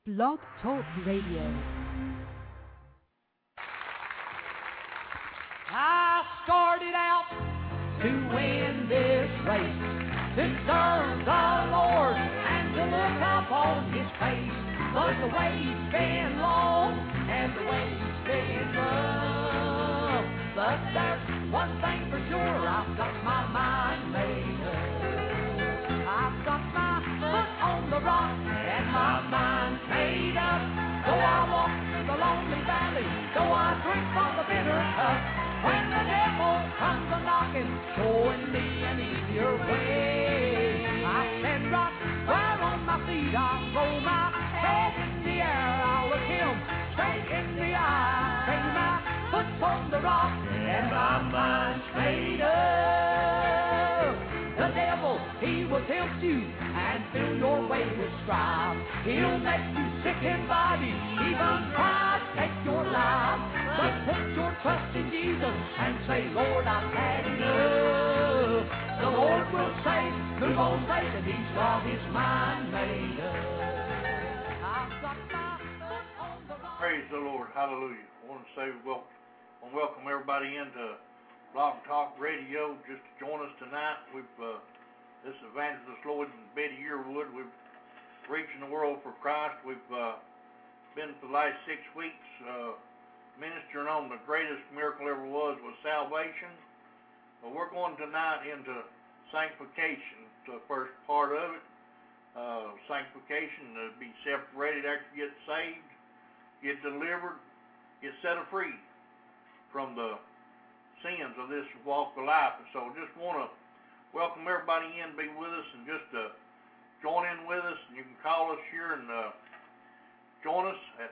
Blog Talk Radio. I started out to win this race, to serve the Lord and to look upon His face. But the way's been long and the way's been rough. But there's one thing for sure, I've got my mind made up. I've got my foot on the rock and my mind's made up. Though I walk through the lonely valley, though I drink from the bitter cup, when the devil comes a-knocking, showing me an easier way, I stand right where on my feet, I throw my head in the air, I'll look Him straight in the eye, say my foot's on the rock, and my mind's made up. The devil, he will tempt you and fill your way with strife. He'll make you sick in body, even try to take your life. But put your trust in Jesus and say, Lord, I've had enough. The Lord will say, move on, Satan, He's got his mind made up. I've got my foot on the rock. Praise the Lord, hallelujah. I want to say welcome everybody into Blog Talk Radio. Just to join us tonight, this is Evangelist Lloyd and Betty Yearwood. We're reaching the world for Christ. We've been for the last 6 weeks ministering on the greatest miracle ever was salvation. But we're going tonight into sanctification, the first part of it. Sanctification, to be separated after you get saved, get delivered, get set free from the sins of this walk of life. And so just want to welcome everybody in, be with us, and just join in with us. And you can call us here and join us at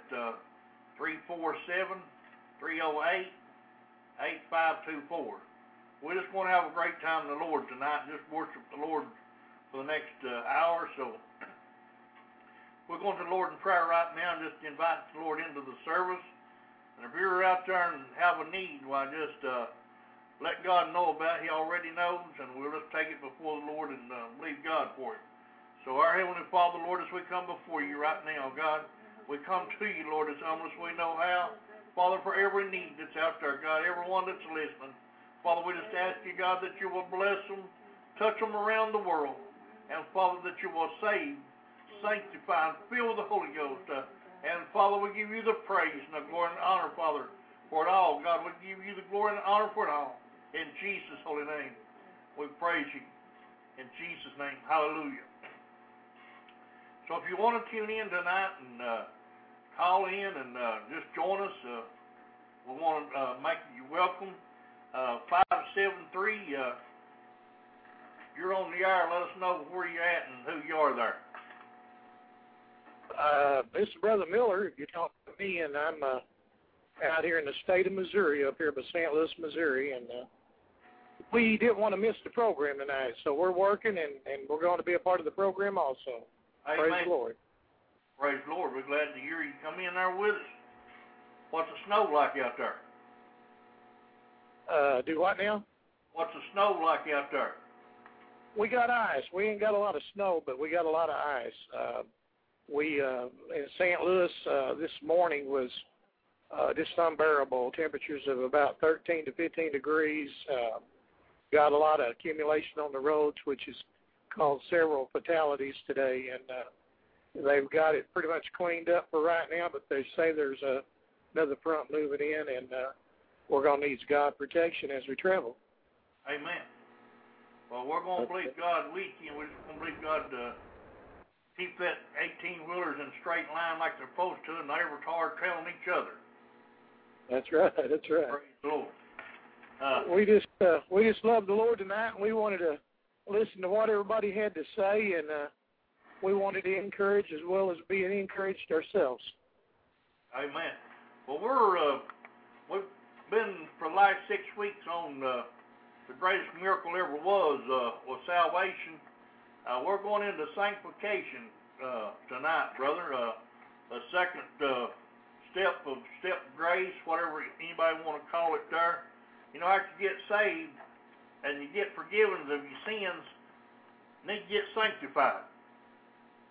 347-308-8524. We just want to have a great time in the Lord tonight, just worship the Lord for the next hour or so. We're going to the Lord in prayer right now and just invite the Lord into the service. And if you're out there and have a need, why just let God know about it. He already knows, and we'll just take it before the Lord and believe God for it. So our Heavenly Father, Lord, as we come before you right now, God, we come to you, Lord, as humble as we know how. Father, for every need that's out there, God, everyone that's listening, Father, we just ask you, God, that you will bless them, touch them around the world, and Father, that you will save, sanctify, and fill with the Holy Ghost. And Father, we give you the praise and the glory and the honor, Father, for it all. God, we give you the glory and the honor for it all. In Jesus' holy name, we praise you. In Jesus' name, hallelujah. So if you want to tune in tonight and call in and just join us, we want to make you welcome. 573, you're on the air. Let us know where you're at and who you are there. This is Brother Miller. You're talking to me, and I'm out here in the state of Missouri, up here by St. Louis, Missouri, and we didn't want to miss the program tonight, so we're working, and we're going to be a part of the program also. Amen. Praise the Lord. Praise the Lord. We're glad to hear you come in there with us. What's the snow like out there? Do what now? What's the snow like out there? We got ice. We ain't got a lot of snow, but we got a lot of ice. We in St. Louis this morning was just unbearable. Temperatures of about 13 to 15 degrees. Got a lot of accumulation on the roads, which has caused several fatalities today. And they've got it pretty much cleaned up for right now, but they say there's another front moving in, and we're going to need God protection as we travel. Amen. Well, we're going to believe God weekend. We're just going to believe God to keep that 18-wheelers in straight line like they're supposed to, and not ever hard trailing each other. That's right. That's right. Praise the Lord. We just love the Lord tonight, and we wanted to listen to what everybody had to say, and we wanted to encourage as well as being encouraged ourselves. Amen. Well, we've been for the last 6 weeks on the greatest miracle ever was salvation. We're going into sanctification tonight, brother. The second step of grace, whatever anybody want to call it there. You know, after you get saved and you get forgiven of your sins, you need to get sanctified.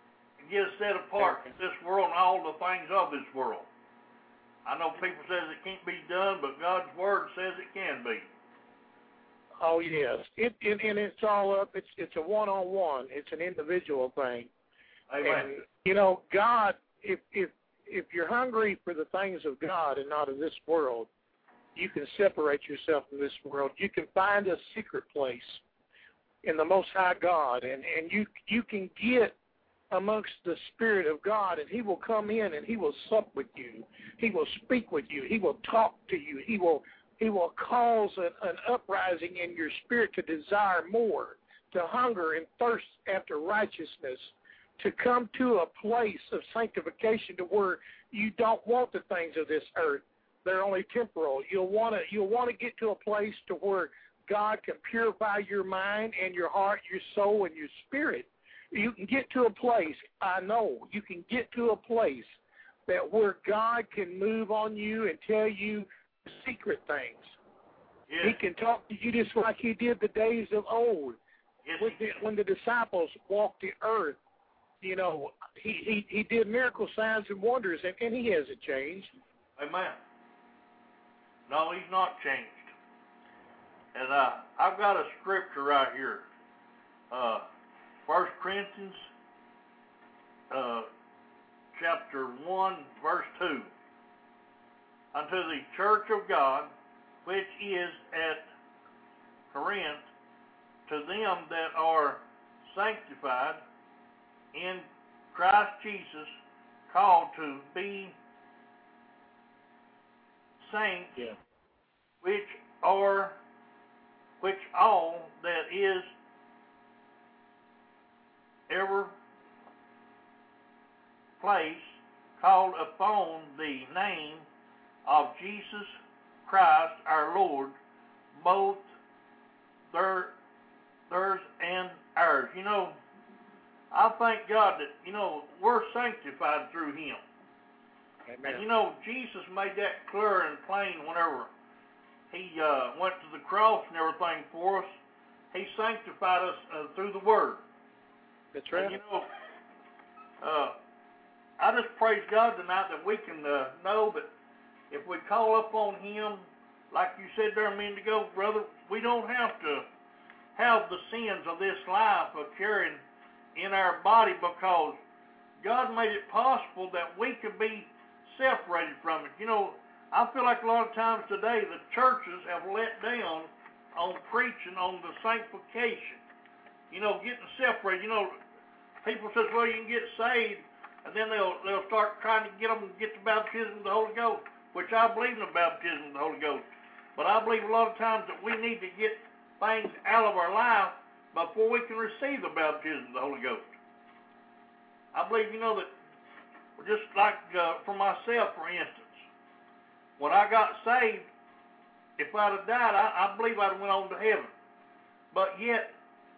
get us set apart from this world and all the things of this world. I know people says it can't be done, but God's Word says it can be. Oh yes, and it's all up. It's a one-on-one. It's an individual thing. Amen. And God, if you're hungry for the things of God and not of this world, you can separate yourself from this world. You can find a secret place in the Most High God, and you can get amongst the Spirit of God, and He will come in and He will sup with you. He will speak with you. He will talk to you. He will cause an uprising in your spirit to desire more, to hunger and thirst after righteousness, to come to a place of sanctification to where you don't want the things of this earth. They're only temporal. You'll want to get to a place to where God can purify your mind and your heart, your soul, and your spirit. You can get to a place, I know, you can get to a place that where God can move on you and tell you secret things. Yes. He can talk to you just like He did the days of old. Yes. When the disciples walked the earth, He did miracle signs and wonders, and He hasn't changed. Amen. No, He's not changed. And I've got a scripture right here. 1 Corinthians chapter 1, verse 2. Unto the church of God, which is at Corinth, to them that are sanctified in Christ Jesus, called to be saints, Yeah. which all that is ever place called upon the name of Jesus Christ our Lord, both theirs and ours. I thank God that, we're sanctified through Him. Amen. And Jesus made that clear and plain whenever He went to the cross and everything for us. He sanctified us through the Word. That's right. And, I just praise God tonight that we can know that if we call upon Him, like you said there a minute ago, brother, we don't have to have the sins of this life of carrying in our body, because God made it possible that we could be separated from it. I feel like a lot of times today the churches have let down on preaching on the sanctification. Getting separated. People says, well, you can get saved, and then they'll start trying to get them to get the baptism of the Holy Ghost, which I believe in the baptism of the Holy Ghost. But I believe a lot of times that we need to get things out of our life before we can receive the baptism of the Holy Ghost. I believe, that just like for myself, for instance, when I got saved, if I'd have died, I believe I'd have went on to heaven. But yet,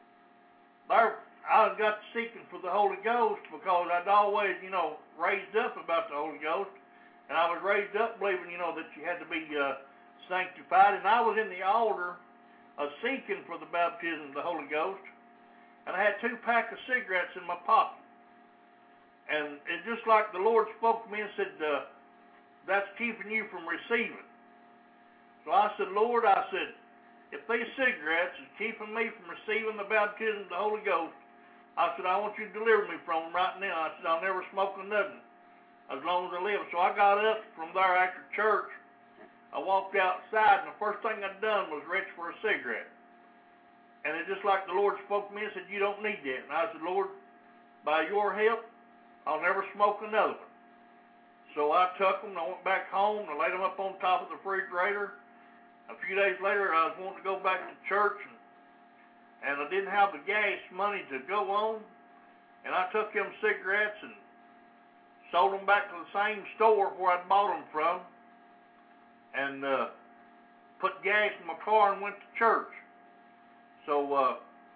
I got seeking for the Holy Ghost because I'd always, raised up about the Holy Ghost. And I was raised up believing, that you had to be sanctified. And I was in the altar seeking for the baptism of the Holy Ghost. And I had 2 packs of cigarettes in my pocket. And it's just like the Lord spoke to me and said, that's keeping you from receiving. So I said, Lord, if these cigarettes is keeping me from receiving the baptism of the Holy Ghost, I said, I want you to deliver me from them right now. I said, I'll never smoke nothing as long as I live. So I got up from there after church. I walked outside, and the first thing I'd done was reach for a cigarette. And it's just like the Lord spoke to me and said, you don't need that. And I said, Lord, by your help, I'll never smoke another one. So I took them, and I went back home, and I laid them up on top of the refrigerator. A few days later, I was wanting to go back to church, and I didn't have the gas money to go on. And I took them cigarettes and sold them back to the same store where I'd bought them from, and put gas in my car and went to church. So a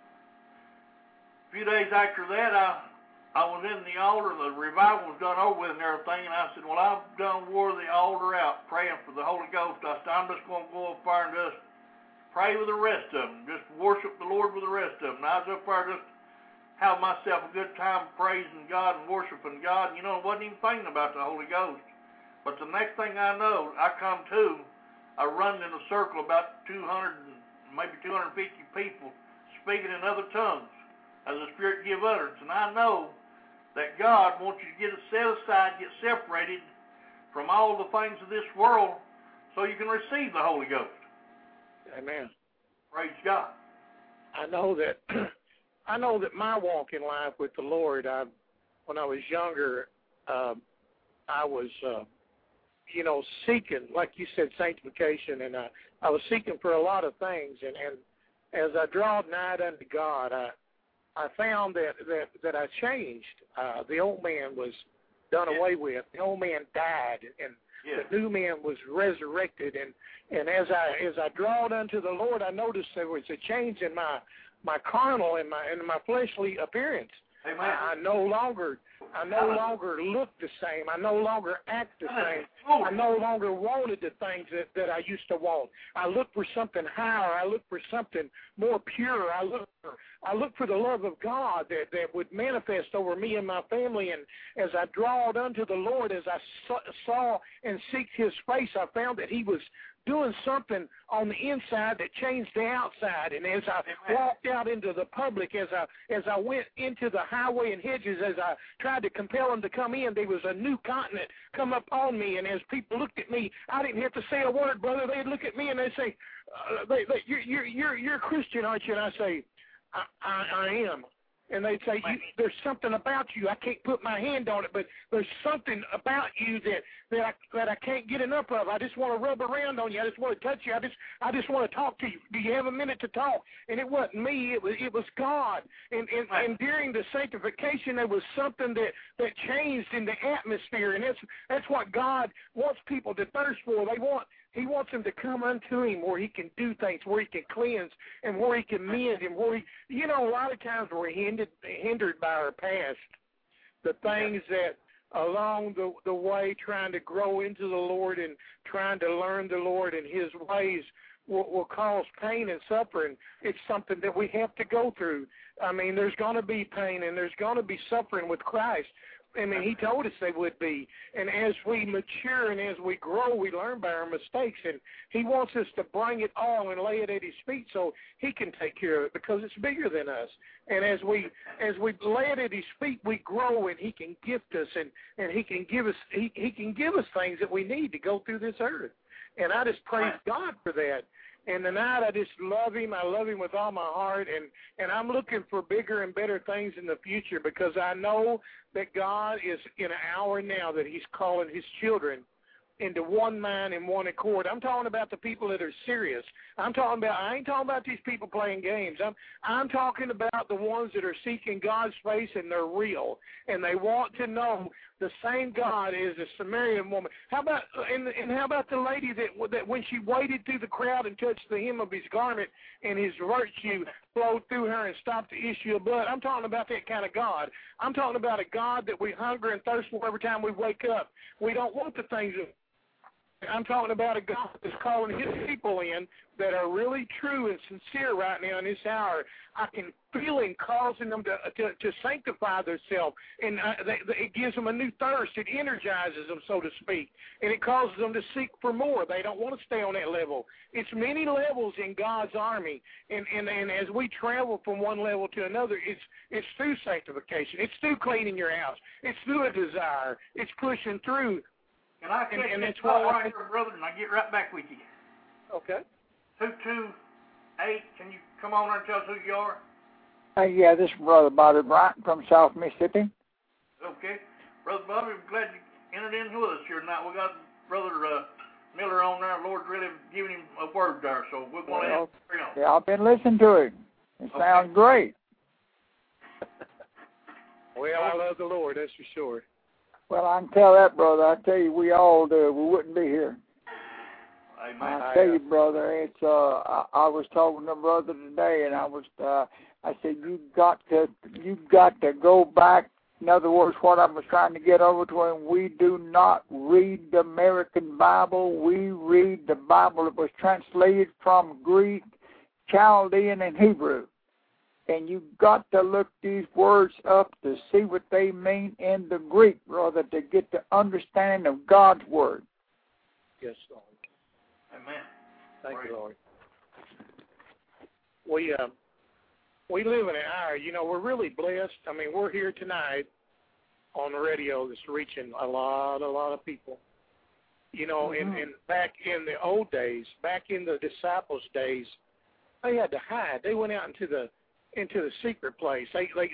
few days after that, I was in the altar. The revival was done over with and everything, and I said, well, I've done wore the altar out praying for the Holy Ghost. I said, I'm just going to go up there and just pray with the rest of them, just worship the Lord with the rest of them. And I was up there just have myself a good time praising God and worshiping God. You know, I wasn't even thinking about the Holy Ghost. But the next thing I know, I come to, I run in a circle about 200, maybe 250 people speaking in other tongues as the Spirit give utterance. And I know that God wants you to get set aside, get separated from all the things of this world so you can receive the Holy Ghost. Amen. Praise God. I know that my walk in life with the Lord, when I was younger, I was, seeking, like you said, sanctification, and I was seeking for a lot of things. And as I drawed nigh unto God, I found that I changed. The old man was done away with. The old man died, and the new man was resurrected. And as I drawed unto the Lord, I noticed there was a change in my carnal and my fleshly appearance. Amen. I no longer look the same. I no longer act the same. I no longer wanted the things that I used to want. I look for something higher. I look for something more pure. I look for the love of God that would manifest over me and my family. And as I drawed unto the Lord, as I saw and seeked His face, I found that He was doing something on the inside that changed the outside. And as I walked out into the public, as I went into the highway and hedges, as I tried to compel them to come in, there was a new continent come up on me. And as people looked at me, I didn't have to say a word, brother. They'd look at me and they'd say, you're a Christian, aren't you? And I say, I am. And they'd say, there's something about you. I can't put my hand on it, but there's something about you that I can't get enough of. I just want to rub around on you. I just want to touch you. I just want to talk to you. Do you have a minute to talk? And it wasn't me. It was God. And during the sanctification, there was something that changed in the atmosphere. And that's what God wants people to thirst for. He wants them to come unto Him where He can do things, where He can cleanse, and where He can mend, and where a lot of times we're hindered by our past. The things that along the way, trying to grow into the Lord and trying to learn the Lord and His ways will cause pain and suffering. It's something that we have to go through. I mean, there's going to be pain and there's going to be suffering with Christ. I mean, He told us they would be. And as we mature and as we grow, we learn by our mistakes. And He wants us to bring it all and lay it at His feet so He can take care of it because it's bigger than us. And as we lay it at His feet, we grow and He can gift us and He can give us things that we need to go through this earth. And I just praise God for that. And tonight I just love Him. I love Him with all my heart. And I'm looking for bigger and better things in the future because I know that God is in an hour now that He's calling His children into one mind and one accord. I'm talking about the people that are serious. I ain't talking about these people playing games. I'm talking about the ones that are seeking God's face and they're real. And they want to know the same God as the Samaritan woman. How about the lady that when she waded through the crowd and touched the hem of His garment and His virtue flowed through her and stopped the issue of blood? I'm talking about that kind of God. I'm talking about a God that we hunger and thirst for every time we wake up. We don't want the things of I'm talking about a God that's calling His people in that are really true and sincere right now in this hour. I can feel Him causing them to sanctify themselves, and it gives them a new thirst. It energizes them, so to speak, and it causes them to seek for more. They don't want to stay on that level. It's many levels in God's army, and as we travel from one level to another, it's through sanctification. It's through cleaning your house. It's through a desire. It's pushing through. Can I catch this call right here, brother, and I get right back with you? Okay. 228, can you come on and tell us who you are? Yeah, this is Brother Bobby Bryant from South Mississippi. Okay. Brother Bobby, I'm glad you entered in with us here tonight. We got Brother Miller on there. Lord's really giving him a word there, so we're going to carry on. Yeah, I've been listening to it. It sounds great. Well, I love the Lord, that's for sure. Well, I can tell that, brother. I tell you, we all do. We wouldn't be here. Amen. I tell you, brother, it's I was talking to a brother today, and I said you got to go back. In other words, what I was trying to get over to him, we do not read the American Bible. We read the Bible that was translated from Greek, Chaldean, and Hebrew. and you got to look these words up to see what they mean in the Greek, brother, to get the understanding of God's word. Yes, Lord. Amen. Thank you, Lord. We live in an hour. You know, we're really blessed. I mean, we're here tonight on the radio that's reaching a lot of people. You know, and back in the old days, back in the disciples' days, they had to hide. They went out into the secret place.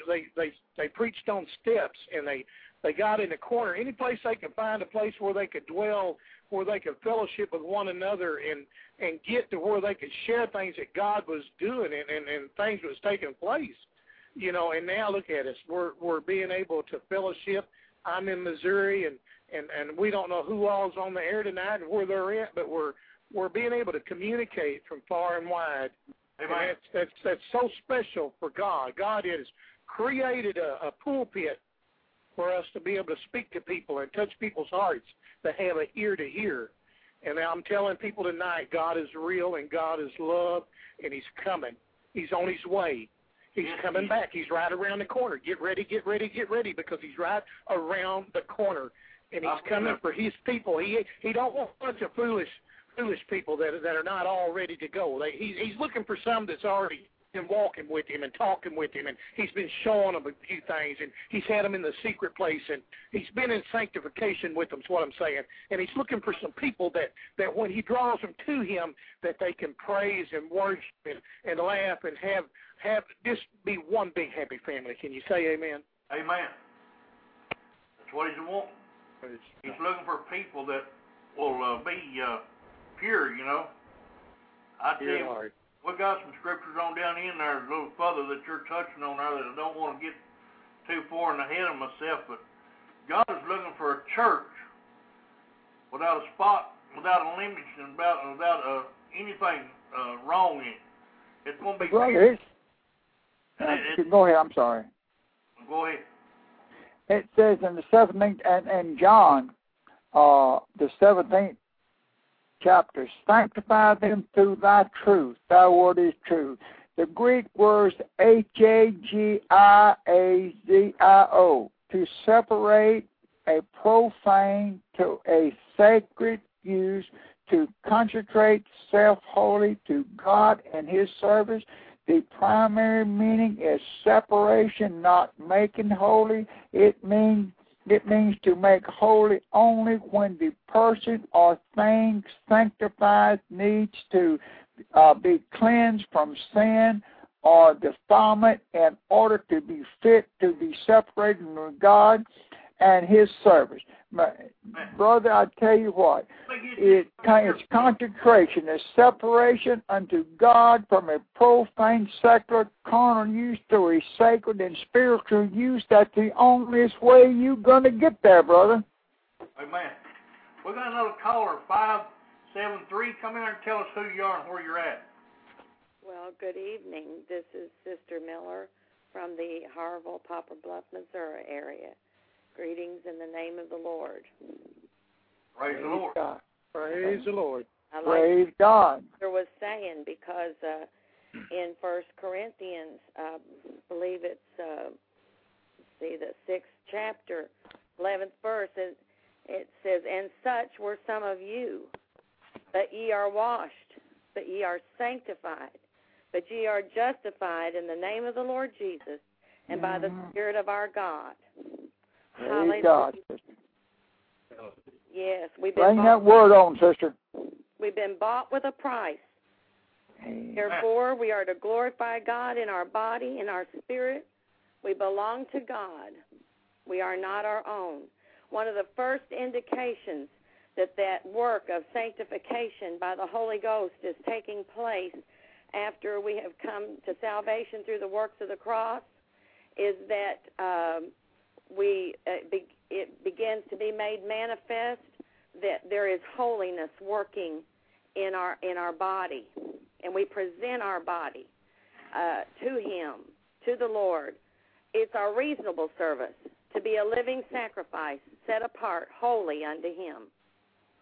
They preached on steps, and they got in the corner. Any place they could find, a place where they could dwell, where they could fellowship with one another and get to where they could share things that God was doing and things that was taking place. You know, and now look at us. We're being able to fellowship. I'm in Missouri, and we don't know who all's on the air tonight and where they're at, but we're being able to communicate from far and wide. Amen. And that's so special for God. God has created a pulpit for us to be able to speak to people and touch people's hearts, to have an ear to hear. And I'm telling people tonight, God is real and God is love, and He's coming. He's on His way. He's coming back. He's right around the corner. Get ready, get ready, get ready, because He's right around the corner. And He's coming for His people. He don't want a bunch of foolish people that are not all ready to go. He's looking for some that's already been walking with Him and talking with Him, and He's been showing them a few things, and He's had them in the secret place, and He's been in sanctification with them, is what I'm saying. And He's looking for some people that when He draws them to Him, that they can praise and worship and laugh and have just be one big happy family. Can you say amen? Amen. That's what He's wanting. He's looking for people that will be pure, you know. I tell you, we got some scriptures on down in there a little further that you're touching on there that I don't want to get too far in ahead of myself, but God is looking for a church without a spot, without a blemish, and without anything wrong in it. It's going to be pure. Go ahead, I'm sorry. Go ahead. It says in the 17th, and John, the 17th chapter, sanctify them through thy truth. Thy word is true. The Greek words Hagiazio, to separate a profane to a sacred use, to consecrate self-wholly to God and His service. The primary meaning is separation, not making holy. It means to make holy only when the person or thing sanctified needs to be cleansed from sin or defilement in order to be fit to be separated from God and His service. Brother, I tell you what, it's consecration, it's separation unto God from a profane, secular, carnal use to a sacred and spiritual use. That's the only way you're going to get there, brother. Amen. We got another caller, 573. Come in and tell us who you are and where you're at. Well, good evening. This is Sister Miller from the Harville, Poplar Bluff, Missouri area. Greetings in the name of the Lord. Praise the Lord. God. Praise the Lord. Praise God. There was saying, because in 1 Corinthians, I believe it's the 6th chapter, 11th verse, it says, "And such were some of you, but ye are washed, but ye are sanctified, but ye are justified in the name of the Lord Jesus, and by the Spirit of our God." Praise God, sister. Yes, bring that word on, sister. We've been bought with a price. Amen. Therefore, we are to glorify God in our body, in our spirit. We belong to God. We are not our own. One of the first indications that work of sanctification by the Holy Ghost is taking place after we have come to salvation through the works of the cross is that it begins to be made manifest that there is holiness working in our body, and we present our body to Him, to the Lord. It's our reasonable service to be a living sacrifice, set apart, holy unto Him.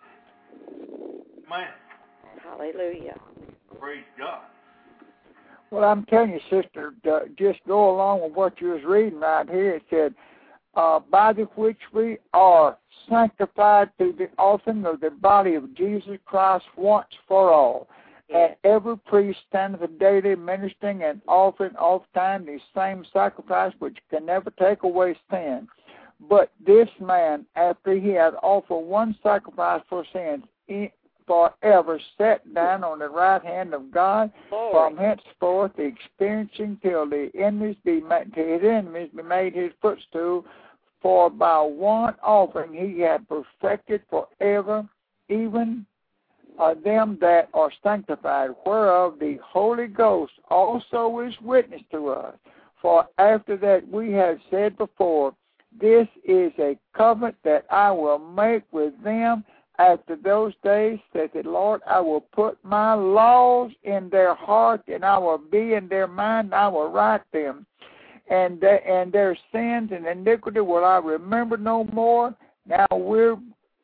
Amen. Hallelujah. Praise God. Well, I'm telling you, sister, just go along with what you was reading right here. It said, by the which we are sanctified through the offering of the body of Jesus Christ once for all. Yes. And every priest standeth daily ministering and offering oft time the same sacrifice which can never take away sin. But this man, after he had offered one sacrifice for sins, forever sat down on the right hand of God, from henceforth experiencing till his enemies be made his footstool. For by one offering he had perfected forever, even them that are sanctified, whereof the Holy Ghost also is witness to us. For after that we have said before, this is a covenant that I will make with them after those days, saith the Lord. I will put my laws in their heart, and I will be in their mind, and I will write them. And their sins and iniquity will I remember no more. Now where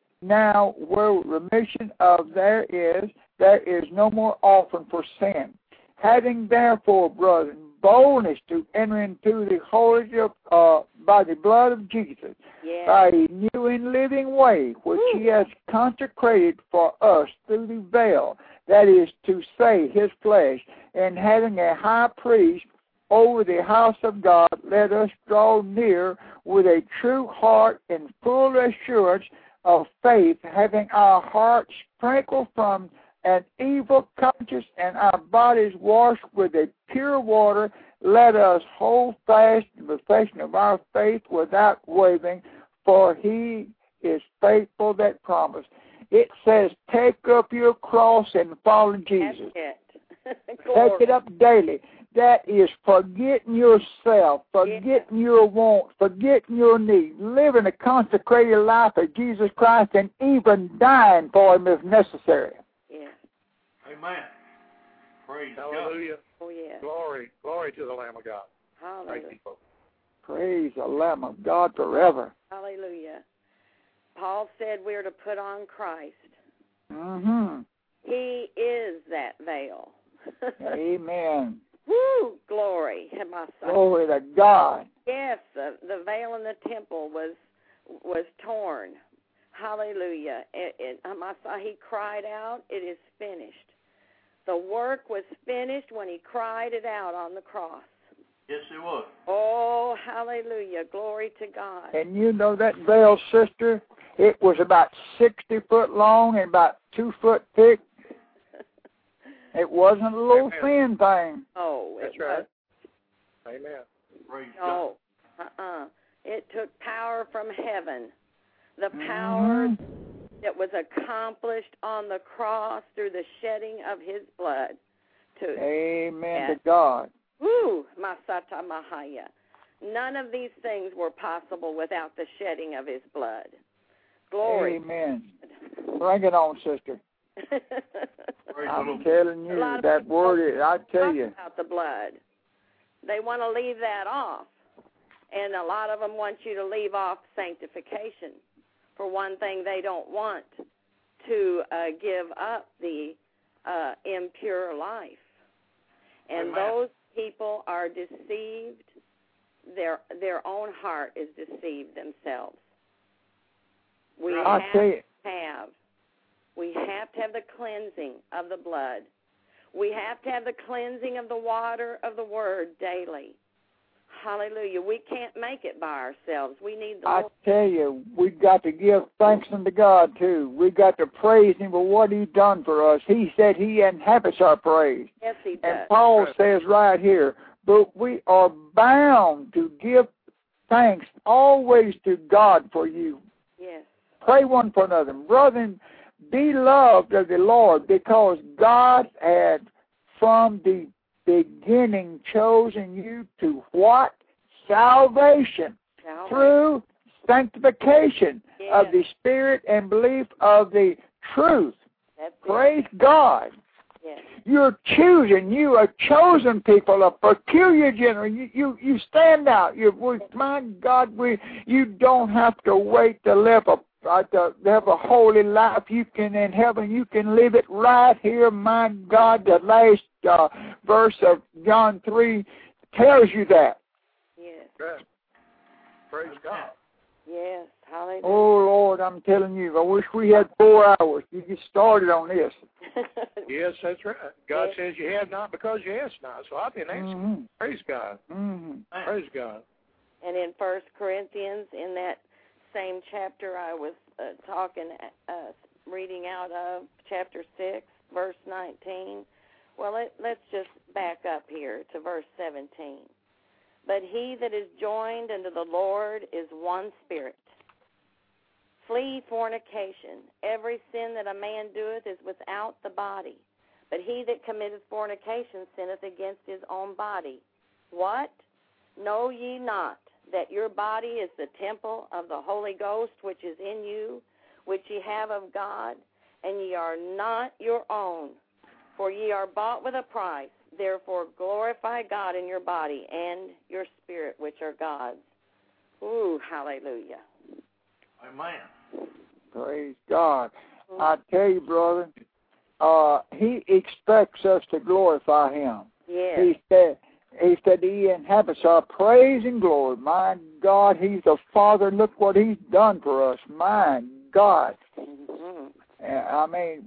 remission of there is no more offering for sin. Having therefore, brethren, boldness to enter into the holies by the blood of Jesus, by a new and living way, which he has consecrated for us through the veil, that is to say, his flesh, and having a high priest over the house of God, let us draw near with a true heart and full assurance of faith, having our hearts sprinkled from an evil conscience and our bodies washed with a pure water. Let us hold fast the profession of our faith without wavering, for he is faithful that promised. It says, take up your cross and follow Jesus. Take it up daily. That is forgetting yourself, forgetting your wants, forgetting your needs, living a consecrated life of Jesus Christ, and even dying for him if necessary. Yeah. Amen. Praise Hallelujah. God. Oh, yeah. Glory to the Lamb of God. Hallelujah. Thank you, folks. Praise the Lamb of God forever. Hallelujah. Paul said we're to put on Christ. Mm-hmm. He is that veil. Amen. Woo! Glory. Glory to God. Yes, the veil in the temple was torn. Hallelujah. He cried out, it is finished. The work was finished when he cried it out on the cross. Yes, it was. Oh, hallelujah. Glory to God. And you know that veil, sister, it was about 60 foot long and about 2 foot thick. It wasn't a little thin thing. Oh, That's right. Amen. Praise No. It took power from heaven. The power that was accomplished on the cross through the shedding of his blood. Amen to God. Woo, Masata Mahaya. None of these things were possible without the shedding of his blood. Glory. Amen. Bring it on, sister. I'm telling you, that word, I tell you. About the blood. They want to leave that off. And a lot of them want you to leave off sanctification. For one thing, they don't want to give up the impure life. And those people are deceived. Their own heart is deceived themselves. We have to have the cleansing of the blood. We have to have the cleansing of the water of the Word daily. Hallelujah. We can't make it by ourselves. We need the Lord. I tell you, we've got to give thanks unto God, too. We've got to praise him for what he's done for us. He said he inhabits our praise. Yes, he does. And Paul says right here, but we are bound to give thanks always to God for you. Yes. Pray one for another. Brethren, be loved of the Lord, because God had from the beginning chosen you to what? Salvation. Through sanctification of the Spirit and belief of the truth. Praise God. Yes. You're choosing. You are chosen people, a peculiar generation. You stand out. My God, you don't have to wait to live a have a holy life. You can, in heaven, you can live it right here. My God, the last verse of John 3 tells you that. Yes. Good. Praise God. Yes. Hallelujah. Oh, Lord, I'm telling you, I wish we had 4 hours to get started on this. Yes, that's right. God says you have not because you ask not. So I've been asking. Mm-hmm. Praise God. Mm-hmm. Praise God. And in 1 Corinthians, in that same chapter I was reading out of, chapter 6, verse 19. Well, let's just back up here to verse 17. But he that is joined unto the Lord is one spirit. Flee fornication. Every sin that a man doeth is without the body. But he that committeth fornication sinneth against his own body. What? Know ye not that your body is the temple of the Holy Ghost which is in you, which ye have of God, and ye are not your own? For ye are bought with a price. Therefore glorify God in your body and your spirit, which are God's. Ooh, hallelujah. Amen. Praise God. I tell you, brother, he expects us to glorify him. Yes. He said he inhabits our praise and glory. My God, he's a Father. Look what he's done for us. My God. Mm-hmm. I mean,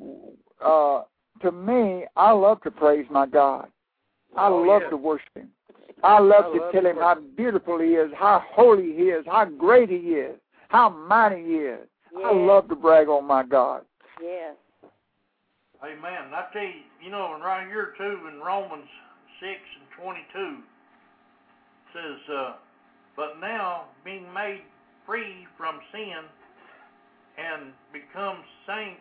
to me, I love to praise my God. I love to worship him. I love to tell him how beautiful he is, how holy he is, how great he is, how mighty he is. Yes. I love to brag on my God. Yes. Amen. I tell you, and right here too in Romans 6:22 says, but now being made free from sin and become saints,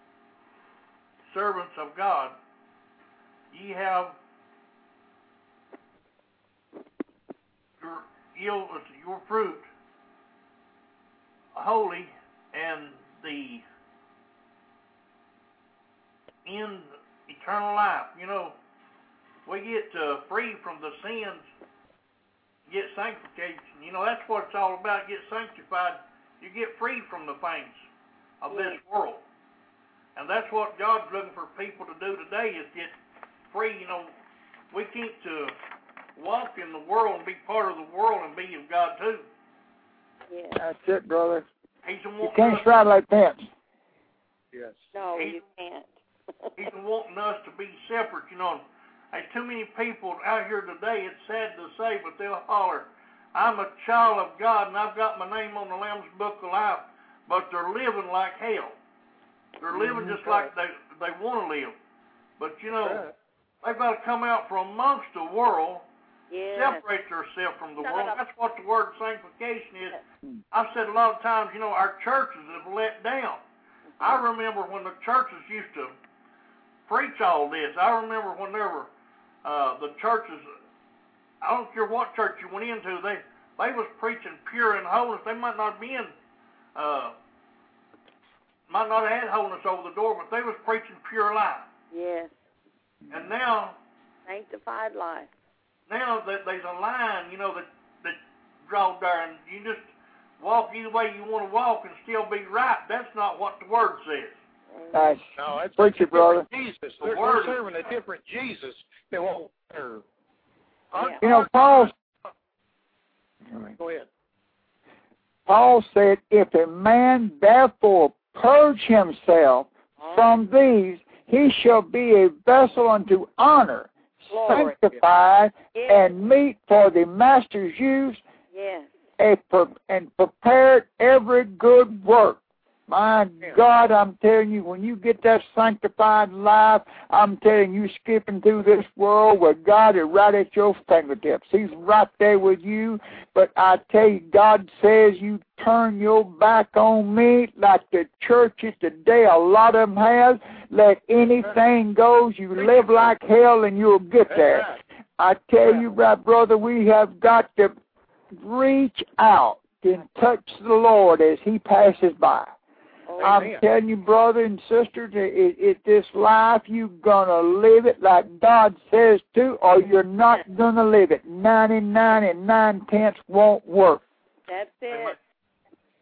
servants of God, ye have your fruit holy, and the end eternal life. We get free from the sins, get sanctification. That's what it's all about. Get sanctified. You get free from the things of this world, and that's what God's looking for people to do today, is get free. We can't walk in the world and be part of the world and be of God too. Yes. That's it, brother. You Can't straddle that fence. Yes. No, you can't. He's wanting us to be separate. There's too many people out here today, it's sad to say, but they'll holler, I'm a child of God and I've got my name on the Lamb's Book of Life, but they're living like hell. They're living just like they want to live. But, they've got to come out from amongst the world, separate themselves from the world. That's what the word sanctification is. I've said a lot of times, our churches have let down. I remember when the churches used to preach all this. I remember whenever the churches, I don't care what church you went into, they was preaching pure and holiness. They might not have had holiness over the door, but they was preaching pure life. Yes. And now, sanctified life. Now that there's a line, that draws there, and you just walk either way you want to walk and still be right. That's not what the Word says. Nice. No, it's preach it, brother. Jesus. They're serving a different Jesus they won't serve. Paul. Go ahead. Paul said, if a man therefore purge himself from these, he shall be a vessel unto honor, sanctified and meet for the master's use, and prepared every good work. My God, I'm telling you, when you get that sanctified life, I'm telling you, skipping through this world where God is right at your fingertips. He's right there with you. But I tell you, God says you turn your back on me like the churches today, a lot of them have. Let anything go. You live like hell and you'll get there. I tell you, brother, we have got to reach out and touch the Lord as he passes by. I'm telling you, brother and sister, this life, you're going to live it like God says to, or you're not going to live it. 99 9/10 won't work. That's it.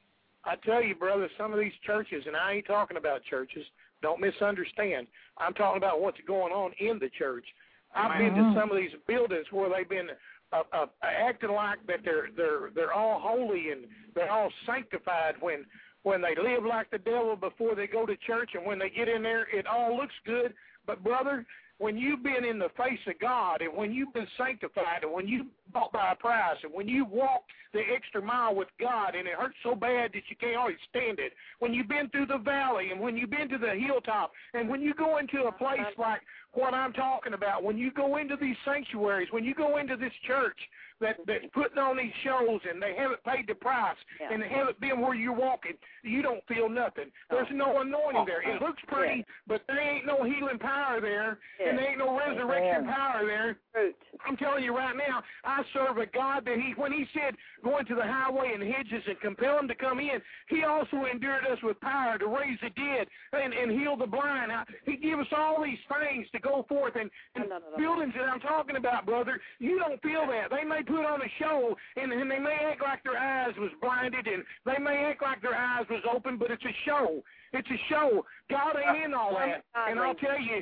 I tell you, brother, some of these churches, and I ain't talking about churches, don't misunderstand. I'm talking about what's going on in the church. I've been to some of these buildings where they've been acting like that they're all holy and they're all sanctified when they live like the devil before they go to church, and when they get in there, it all looks good. But, brother, when you've been in the face of God, and when you've been sanctified, and when you bought by a price, and when you walk the extra mile with God, and it hurts so bad that you can't always stand it, when you've been through the valley, and when you've been to the hilltop, and when you go into a place like what I'm talking about, when you go into these sanctuaries, when you go into this church that's putting on these shows, and they haven't paid the price, and they haven't been where you're walking, you don't feel nothing. There's no anointing there. It looks pretty, but there ain't no healing power there, and there ain't no resurrection power there. I'm telling you right now, I serve a God that when he said, go into the highway and hedges and compel them to come in, he also endured us with power to raise the dead and heal the blind. He gave us all these things to go forth, and buildings that I'm talking about, brother, you don't feel that. They may put on a show, and they may act like their eyes was blinded, and they may act like their eyes was open, but it's a show. It's a show. God ain't in all that. And I'll tell you.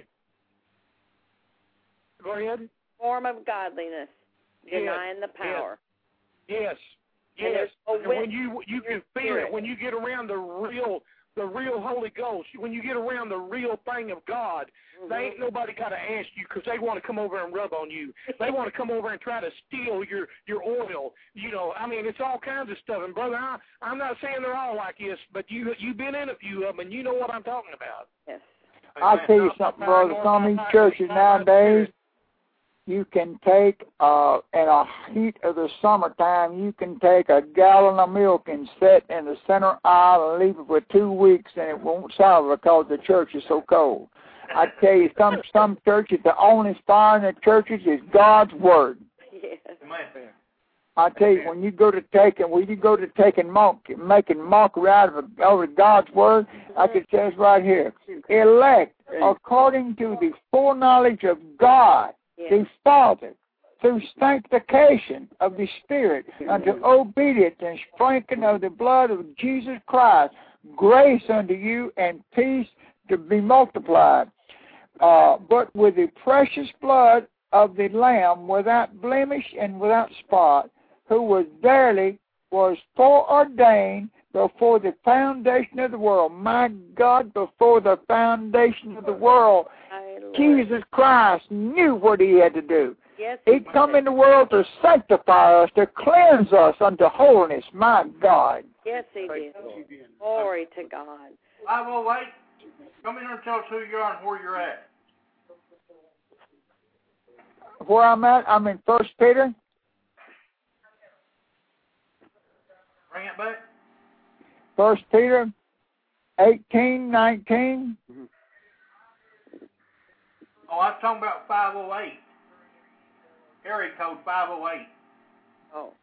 Go ahead. Form of godliness, denying the power. Yes. And when you can feel it, when you get around the real Holy Ghost, when you get around the real thing of God, they ain't nobody got to ask you because they want to come over and rub on you. They want to come over and try to steal your oil. You know, I mean, it's all kinds of stuff. And, brother, I'm not saying they're all like this, but you've been in a few of them, and you know what I'm talking about. Yes. I'll tell you something, brother. Some of these churches nowadays, you can take, in the heat of the summertime, you can take a gallon of milk and sit in the center aisle and leave it for 2 weeks, and it won't sour because the church is so cold. I tell you, some churches, the only fire in the churches is God's Word. Yes. I tell you, when you go to making mockery out of God's Word, like it says right here, elect according to the foreknowledge of God, the Father, through sanctification of the Spirit, unto obedience and sprinkling of the blood of Jesus Christ, grace unto you and peace to be multiplied. But with the precious blood of the Lamb, without blemish and without spot, who was foreordained before the foundation of the world. My God, before the foundation of the world, Jesus Christ knew what he had to do. Yes, He'd come in the world to sanctify us, to cleanse us unto holiness. My God. Yes, he did. Glory to God. 508, come in here and tell us who you are and where you're at. Where I'm at, I'm in 1 Peter. Bring it back. 1 Peter 18:19. Oh, I was talking about 508. Area code 508. Oh.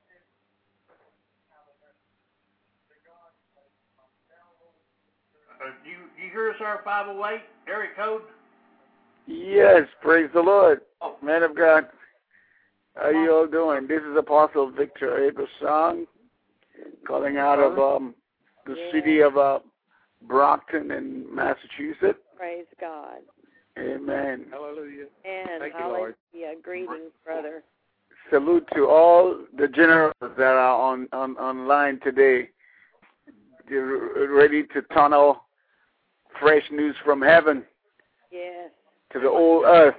You hear us, our 508 area code? Yes, praise the Lord. Oh. Man of God, how you all doing? This is Apostle Victor Ebersong, calling out of the city of Brockton in Massachusetts. Praise God. Amen. Hallelujah. And Thank you, hallelujah. Lord. Greetings, brother. Salute to all the generals that are online today. They're ready to tunnel fresh news from heaven Yes. to the old earth.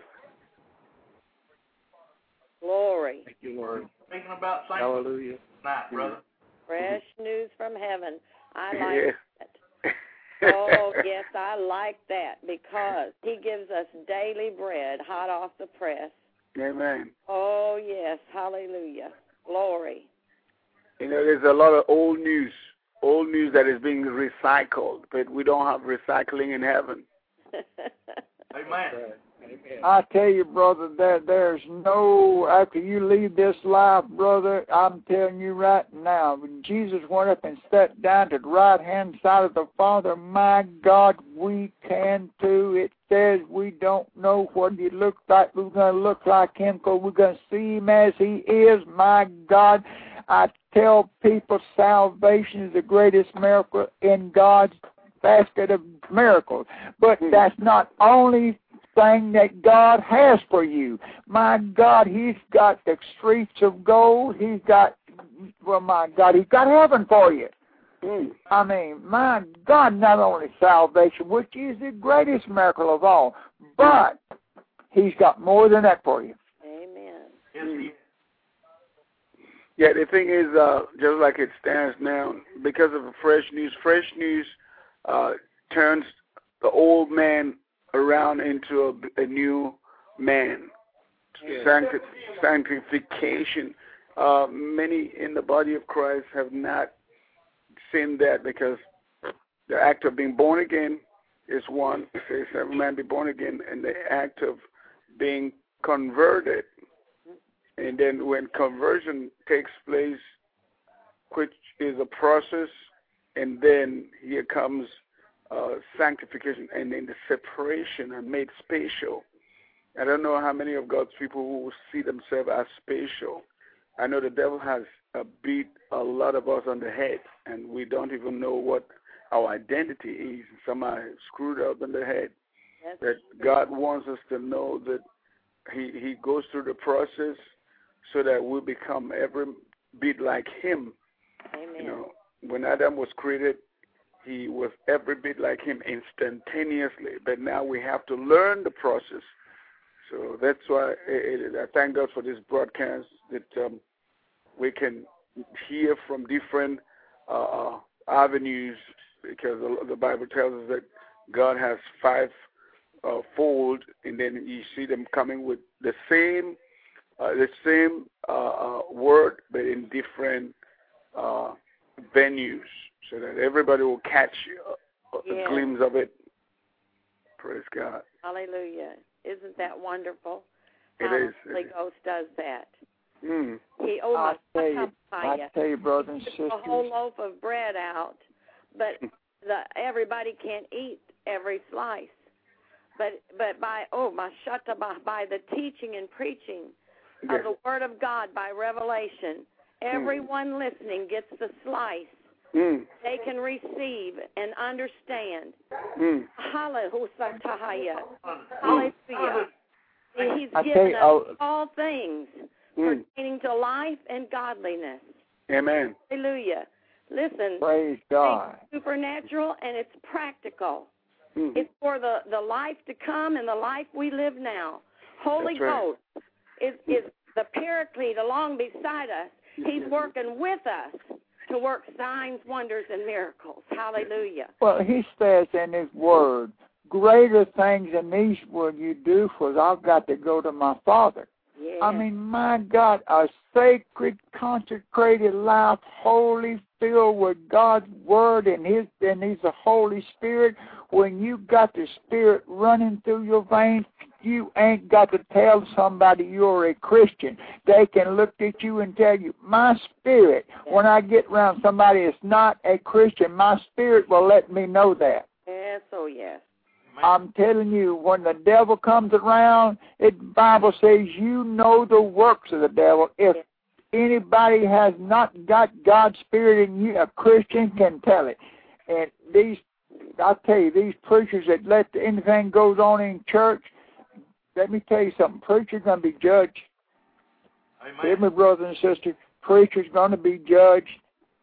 Glory. Thank you, Lord. Speaking about St. Hallelujah. Night, brother. Fresh news from heaven. I like Yeah. that. Oh, yes, I like that because he gives us daily bread hot off the press. Amen. Oh, yes. Hallelujah. Glory. You know, there's a lot of old news that is being recycled, but we don't have recycling in heaven. Amen. I tell you, brother, there's no, after you leave this life, brother, I'm telling you right now, when Jesus went up and sat down to the right-hand side of the Father, my God, we can too. It says we don't know what he looks like. We're going to look like him because we're going to see him as he is. My God, I tell people salvation is the greatest miracle in God's basket of miracles. But that's not only thing that God has for you. My God, He's got the streets of gold. He's got, well, my God, He's got heaven for you. I mean, my God, not only salvation, which is the greatest miracle of all, but He's got more than that for you. Amen. Yeah, the thing is, just like it stands now, because of the fresh news turns the old man around into a new man. Sanctification. Many in the body of Christ have not seen that, because the act of being born again is one. It says every man be born again, and the act of being converted. And then when conversion takes place, which is a process, and then here comes sanctification, and then the separation and made spatial. I don't know how many of God's people who see themselves as spatial. I know the devil has beat a lot of us on the head, and we don't even know what our identity is. Some are screwed up in the head. That God wants us to know that He goes through the process so that we become every bit like Him. Amen. You know, when Adam was created, he was every bit like Him instantaneously. But now we have to learn the process. So that's why I thank God for this broadcast, that we can hear from different avenues, because the Bible tells us that God has five-fold, and then you see them coming with the same word, but in different venues, so that everybody will catch a glimpse of it. Praise God. Hallelujah. Isn't that wonderful? It How is. the Holy Ghost does that. I tell you, brothers and sisters, a whole loaf of bread out, but everybody can't eat every slice. But by the teaching and preaching of the Word of God by revelation, everyone listening gets the slice. They can receive and understand. Hallelujah. Hallelujah. He's given us all things pertaining to life and godliness. Amen. Hallelujah. Listen, praise God. It's supernatural and it's practical. It's for the life to come and the life we live now. Holy Ghost is the Paraclete along beside us. He's working with us to work signs, wonders, and miracles. Hallelujah. Well, He says in His Word, greater things than these will you do, for I've got to go to my Father. Yeah. I mean, my God, a sacred, consecrated life, holy, filled with God's Word and He's the Holy Spirit. When you got the Spirit running through your veins, you ain't got to tell somebody you're a Christian. They can look at you and tell you, my spirit, when I get around somebody that's not a Christian, my spirit will let me know that. Yes, oh yes. I'm telling you, when the devil comes around, the Bible says you know the works of the devil. If anybody has not got God's Spirit in you, a Christian can tell it. And I'll tell you, these preachers that let anything goes on in church, let me tell you something. Preachers going to be judged. Amen. Hear me, brothers and sisters. Preachers going to be judged.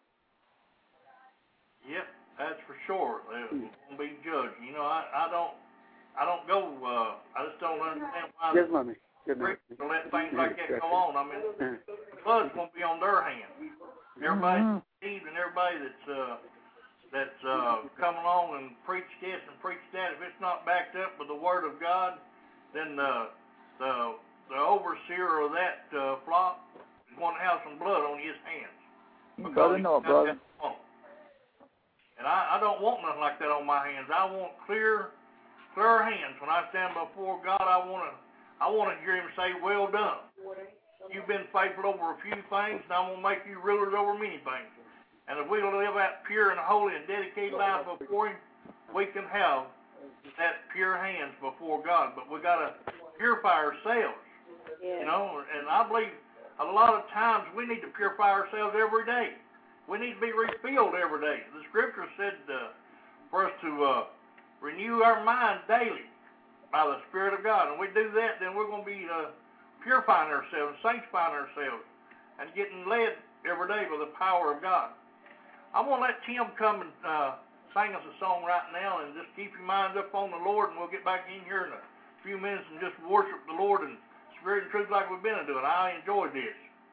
Yep, that's for sure. They're going to be judged. You know, I don't go. I just don't understand why preachers let things like that go on. I mean, the blood's going to be on their hands. Everybody and everybody that's come along and preach this and preach that, if it's not backed up with the Word of God, then the overseer of that flock is going to have some blood on his hands. Brother, no, brother. And I don't want nothing like that on my hands. I want clear hands. When I stand before God, I want to hear Him say, "Well done. You've been faithful over a few things, and I'm going to make you rulers over many things." And if we live that pure and holy and dedicated life before Him, we can have that pure hands before God. But we got to purify ourselves, you know. And I believe a lot of times we need to purify ourselves every day. We need to be refilled every day. The Scripture said for us to renew our mind daily by the Spirit of God. And we do that, then we're going to be purifying ourselves, sanctifying ourselves, and getting led every day by the power of God. I'm going to let Tim come and sing us a song right now, and just keep your minds up on the Lord, and we'll get back in here in a few minutes and just worship the Lord in spirit and truth like we've been doing. I enjoyed this.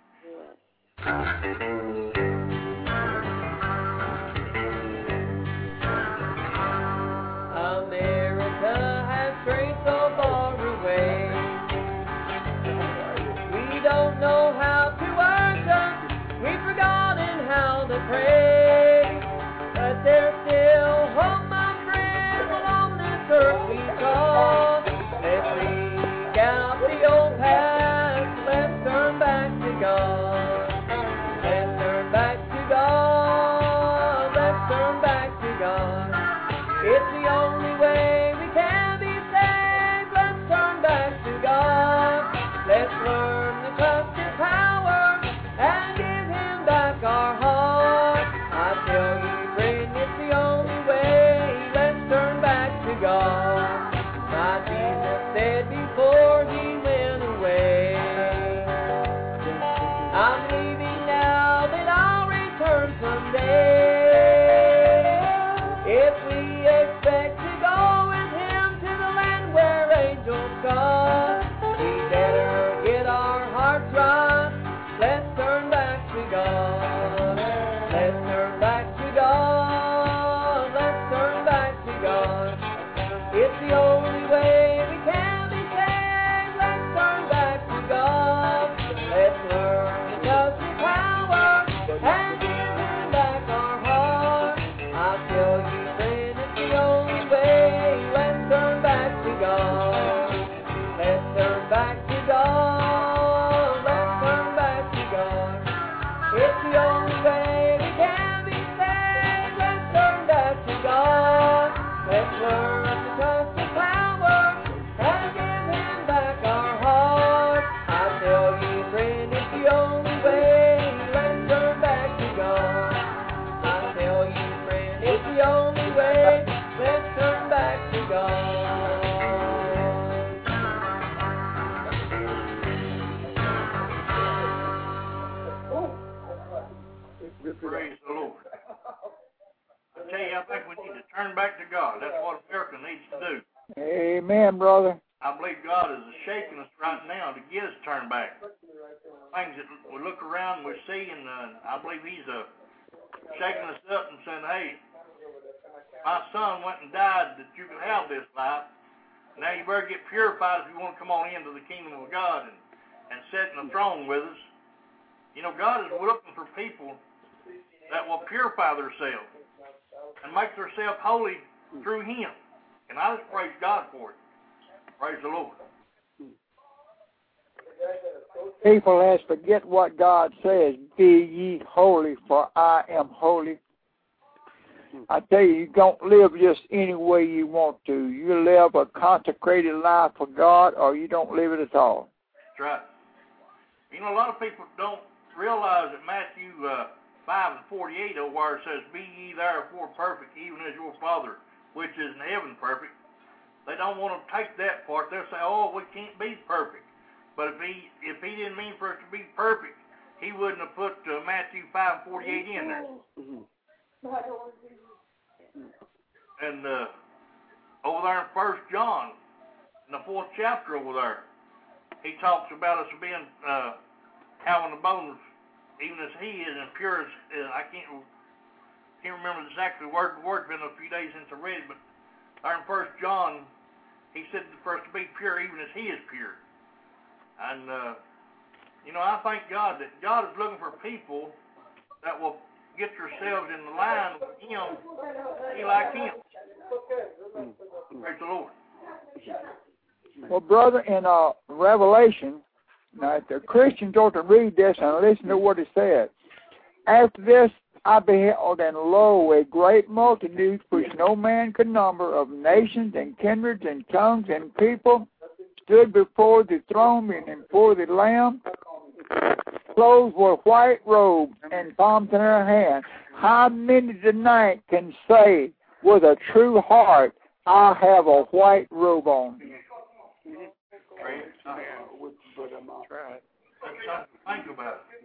America has strayed so far away. We don't know how to worship. We've forgotten how to pray. But there's still hope, my friends, along this earth we call. Let's leave out the old past. Let's turn back to God. Let's turn back to God. Let's turn back to God. It's the only way we can be saved. Let's turn back to God. Let's learn to trust His power and give Him back our heart. I tell you, friend, it's the only way. Let's turn back to God. My Jesus said before He went away, I'm leaving now, but I'll return someday. If we expect to go with Him to the land where angels come, we better get our hearts right. Let's turn back to God. Let's turn back to God. Let's turn back to God. It's the only way we can be saved. Let's turn back to God. Let's learn to trust His power and give Him back our heart. I tell you, friend, it's the only way. Let's turn back to God. Let's turn back to God. Let's turn back to God. It's the only way we can be saved. Let's turn back to God. Let's learn to trust His power and give Him back our heart. I tell you, friend, it's the only way. Let's turn back to God. I tell you, friend, it's the only way. Let's turn back to God. Praise the Lord. I tell you, I think we need to turn back to God. That's what America needs to do. Amen, brother. I believe God is shaking us right now to get us turned back. Things that we look around and we see, and I believe He's shaking us up and saying, hey, my son went and died that you could have this life. Now you better get purified if you want to come on into the kingdom of God and sit in the throne with us. You know, God is looking for people that will purify themselves and make themselves holy through Him. And I just praise God for it. Praise the Lord. People has forget what God says, be ye holy, for I am holy. I tell you, you don't live just any way you want to. You live a consecrated life for God, or you don't live it at all. That's right. You know, a lot of people don't realize that Matthew 5:48, where it says, be ye therefore perfect, even as your Father which is in heaven perfect. They don't want to take that part. They'll say, oh, we can't be perfect. But if he didn't mean for us to be perfect, He wouldn't have put Matthew 5:48 in there. And over there in 1 John, in the 4th chapter over there, he talks about us being having the bones, even as He is, and pure as I can't remember exactly word for word. It's been a few days since I read it, but there in 1 John, he said for us to be pure, even as He is pure. And you know, I thank God that God is looking for people that will get yourselves in the line with Him, be like Him. Praise the Lord. Well, brother, in Revelation, now the Christians ought to read this and listen to what it said. After this I beheld, and lo, a great multitude which no man could number, of nations and kindreds and tongues and people, stood before the throne and before the Lamb. clothed with white robes and palms in her hand. How many tonight can say with a true heart, I have a white robe on? Right. Think about it.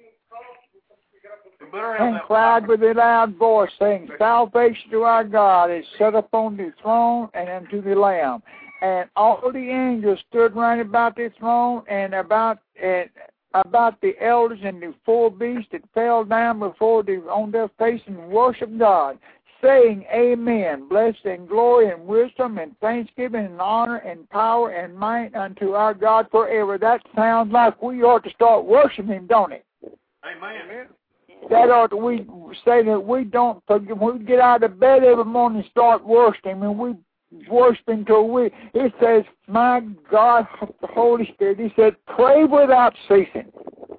And cried with a loud voice, saying, Salvation to our God is set upon the throne and unto the Lamb. And all the angels stood round about the throne and about the elders and the four beasts that fell down on their face and worshiped God, saying, Amen. Blessing and glory and wisdom and thanksgiving and honor and power and might unto our God forever. That sounds like we ought to start worshiping Him, don't it? Amen. That ought to we say that we don't forget. We get out of bed every morning and start worshiping, and we worship until it says, my God, the Holy Spirit, He said, pray without ceasing.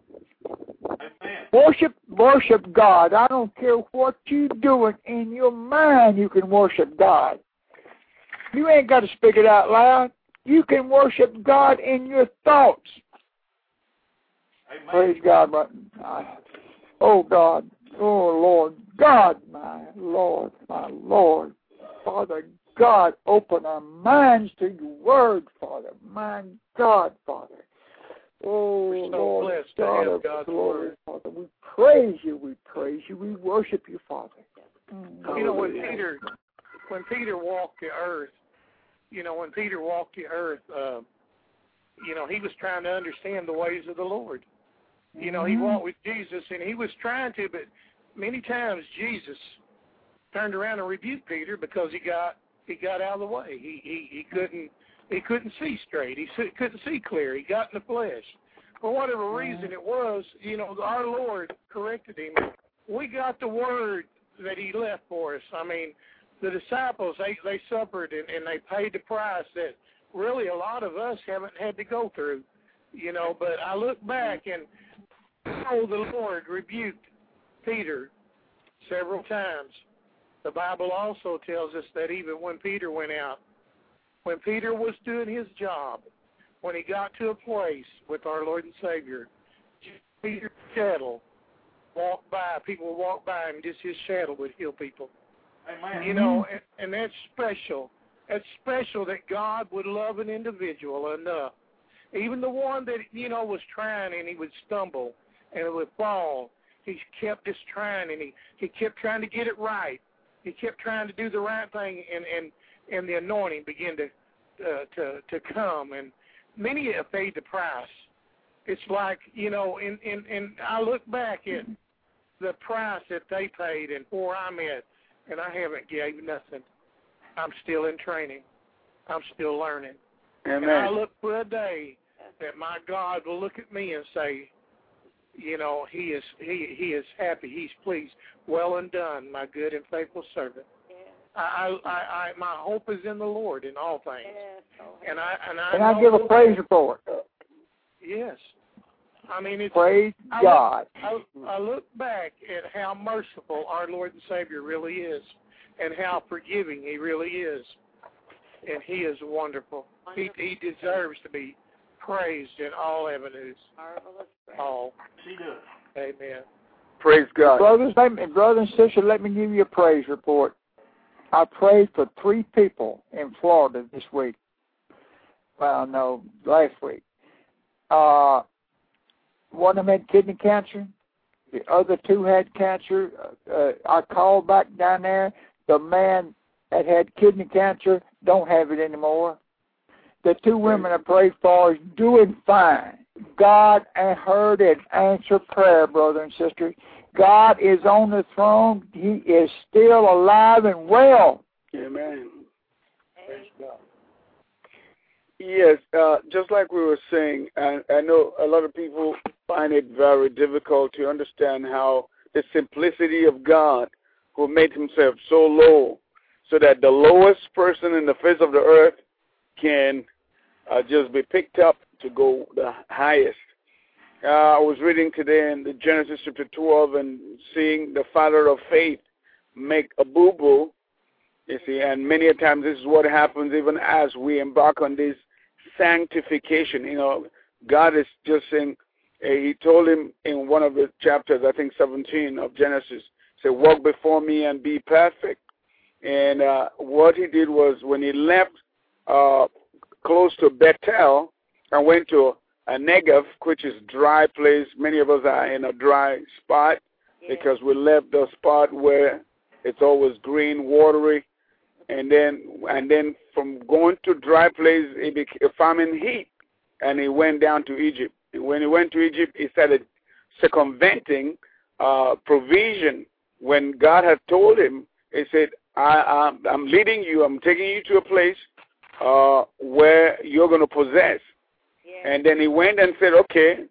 Amen. Worship God. I don't care what you're doing. In your mind, you can worship God. You ain't got to speak it out loud. You can worship God in your thoughts. Amen. Praise God. Oh, God. Oh, Lord. God, my Lord. Father God, open our minds to your word, Father. My God, Father. Oh, We're so Lord, blessed to God have of God's glory, word. Father. We praise you. We worship you, Father. You know, when Peter walked the earth, he was trying to understand the ways of the Lord. You know, he walked with Jesus, and he was trying to, but many times Jesus turned around and rebuked Peter because he got out of the way. He couldn't see straight. He couldn't see clear. He got in the flesh. For whatever reason it was, our Lord corrected him. We got the word that He left for us. I mean, the disciples, they suffered and they paid the price that really a lot of us haven't had to go through. But I look back and the Lord rebuked Peter several times. The Bible also tells us that even when Peter went out, when Peter was doing his job, when he got to a place with our Lord and Savior, Peter's shadow walked by. People would walk by him, just his shadow would heal people. Amen. And that's special. That's special that God would love an individual enough. Even the one that, was trying and he would stumble and it would fall. He kept just trying, and he kept trying to get it right. He kept trying to do the right thing, and the anointing began to come. And many have paid the price. It's like, and I look back at the price that they paid and where I'm at, and I haven't gave nothing. I'm still in training. I'm still learning. Amen. And I look for a day that my God will look at me and say, He is happy. He's pleased. Well and done, my good and faithful servant. Yeah. My hope is in the Lord in all things. Yeah. And I Can I give a praise report? Yes. I mean, it's Praise God. I look back at how merciful our Lord and Savior really is, and how forgiving He really is, and He is wonderful. He deserves to be praised in all avenues. Marvelous. All. He does. Amen. Praise God. Brothers and sisters, let me give you a praise report. I prayed for 3 people in Florida this week. Well, no, last week. One of them had kidney cancer. The other 2 had cancer. I called back down there. The man that had kidney cancer don't have it anymore. The 2 women I prayed for is doing fine. God heard and answered prayer, brother and sister. God is on the throne. He is still alive and well. Amen. Yes, just like we were saying, I know a lot of people find it very difficult to understand how the simplicity of God, who made Himself so low, so that the lowest person in the face of the earth can just be picked up to go the highest. I was reading today in the Genesis chapter 12 and seeing the father of faith make a boo-boo, you see, and many a times this is what happens even as we embark on this sanctification. God is just saying, he told him in one of the chapters, I think 17 of Genesis, said, walk before me and be perfect. And what he did was when he left close to Bethel and went to a Negev, which is dry place. Many of us are in a dry spot because we left the spot where it's always green, watery. And then from going to dry place, he became famine heat, and he went down to Egypt. And when he went to Egypt, he started circumventing provision. When God had told him, he said, I'm leading you, I'm taking you to a place where you're going to possess. Yeah. And then he went and said, okay,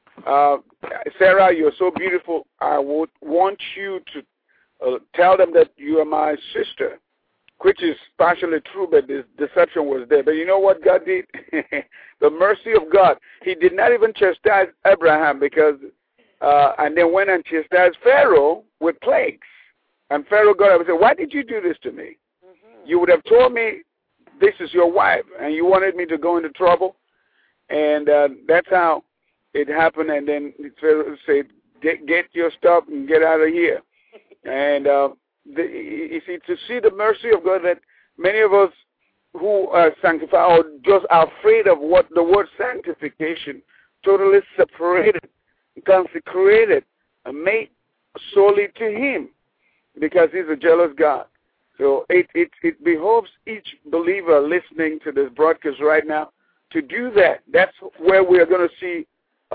Sarah, you're so beautiful. I would want you to tell them that you are my sister, which is partially true, but this deception was there. But you know what God did? The mercy of God. He did not even chastise Abraham because, and then went and chastised Pharaoh with plagues. And Pharaoh got up and said, why did you do this to me? Mm-hmm. You would have told me this is your wife, and you wanted me to go into trouble. And that's how it happened. And then Pharaoh said, get your stuff and get out of here. And you see, to see the mercy of God, that many of us who are sanctified or just are afraid of what the word sanctification, totally separated, consecrated, and made solely to Him, because He's a jealous God. So it behoves each believer listening to this broadcast right now to do that. That's where we are going to see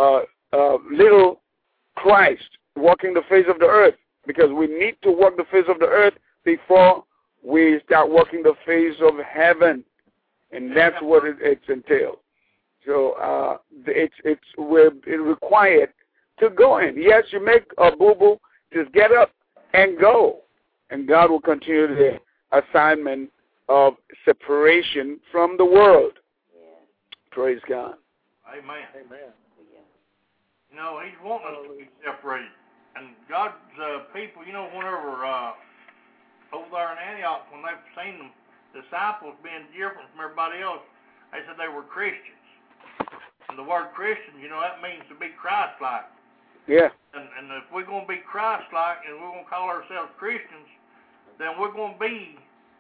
little Christ walking the face of the earth, because we need to walk the face of the earth before we start walking the face of heaven, and that's what it's entailed. So we're required to go in. Yes, you make a boo-boo, just get up and go, and God will continue the assignment of separation from the world. Yeah. Praise God. Amen. Amen. You know, He's wanting us to be separated. And God's people, you know, whenever over there in Antioch, when they've seen the disciples being different from everybody else, they said they were Christians. And the word Christian, you know, that means to be Christ-like. Yeah. And if we're going to be Christ-like and we're going to call ourselves Christians, then we're going to be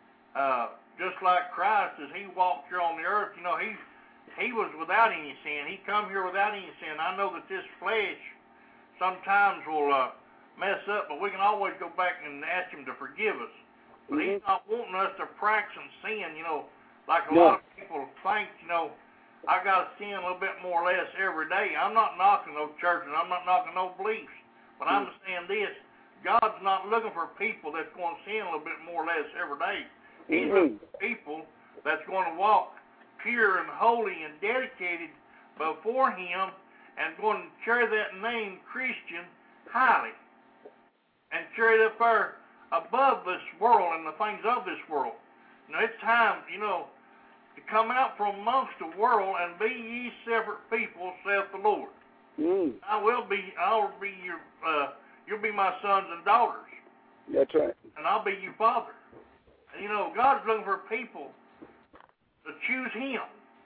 just like Christ as He walked here on the earth. You know, He was without any sin. He come here without any sin. I know that this flesh sometimes will mess up, but we can always go back and ask Him to forgive us. But He's not wanting us to practice sin, you know, like a lot of people think, you know, I got to sin a little bit more or less every day. I'm not knocking no churches. I'm not knocking no beliefs. But I understand this. God's not looking for people that's going to sin a little bit more or less every day. He's looking for people that's going to walk pure and holy and dedicated before Him and going to carry that name Christian highly and carry it up there above this world and the things of this world. Now, it's time, you know, to come out from amongst the world and be ye separate people, saith the Lord. I'll be your, you'll be my sons and daughters. That's right. And I'll be your father. And, you know, God's looking for people to choose Him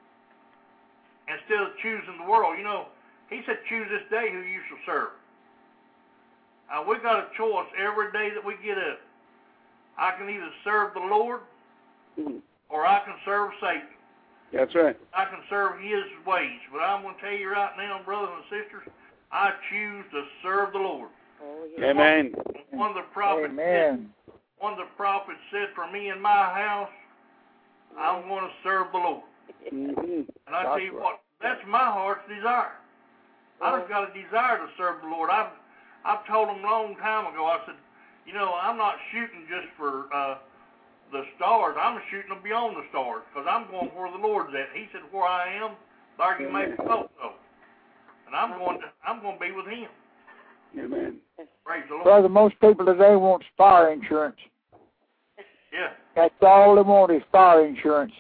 instead of choosing the world. You know, He said, choose this day who you shall serve. We got a choice every day that we get up. I can either serve the Lord or I can serve Satan. That's right. I can serve his ways. But I'm going to tell you right now, brothers and sisters, I choose to serve the Lord. Oh, yeah. Amen. One of the prophets said, for me and my house, I'm going to serve the Lord. And I tell you what, that's my heart's desire. I just got a desire to serve the Lord. I've told him a long time ago, I said, you know, I'm not shooting just for the stars. I'm shooting them beyond the stars because I'm going where the Lord's at. He said, where I am, there you may be also. And I'm going to be with Him. Amen. Praise the Lord. Brother, most people today want fire insurance. Yeah. That's all they want is fire insurance.